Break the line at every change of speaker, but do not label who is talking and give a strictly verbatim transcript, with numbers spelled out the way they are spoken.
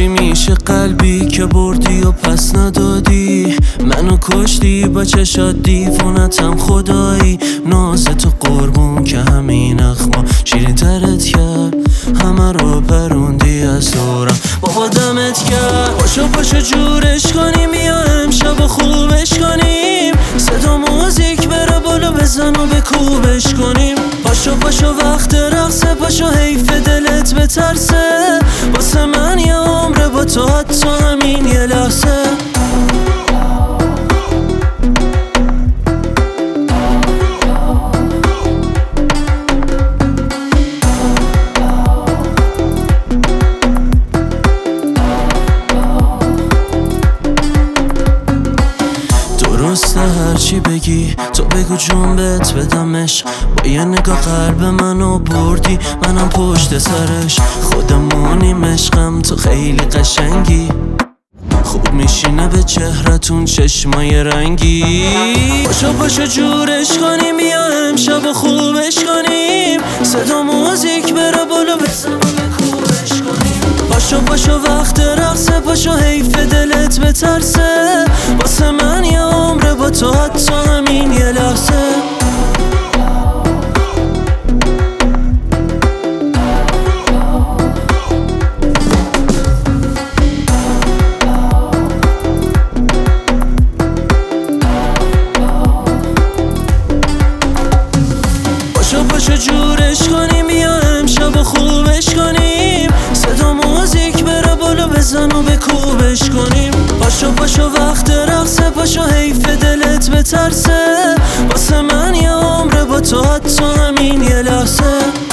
چی میشه قلبی که بردی و پس ندادی؟ منو کشتی با چشات دیوونتم خدایی. ناز تو قربون که همین اخما شیرین ترت کرد، همه رو پروندی از دورم، بابا دمت کرد. پاشو پاشو جورش کنیم یا امشب و خوبش کنیم، صدا موزیک بره بالا بزن و بکوبش کنیم. پاشو پاشو وقت رقصه، پاشو حیف دلت بترسه، واسه من یه عمره با تو حتی همین یه لحظه. درسته هرچی بگی تو بگو جون بهت بدمش، با یه نگاه قلب منو بردی منم پشت سرش. خودمونیم عشقم تو خیلی قشنگی، خوب میشینه به چهرتون چشمای رنگی. پاشو پاشو جورش کنیم یا امشب و خوبش کنیم، صدا موزیک بره بالا بزن و بکوبش کنیم. پاشو پاشو وقت رقصه، پاشو حیف دلت بترسه، واسه من یه عمره با تو حتی همین یه لحظه. پاشو پاشو جورش کنیم یا امشب و خوبش کنیم، صدا موزیک بره بالا بزن و بکوبش کنیم. پاشو پاشو وقت رقصه، پاشو حیف دلت بترسه، واسه من یه عمره با تو حتی همین یه لحظه.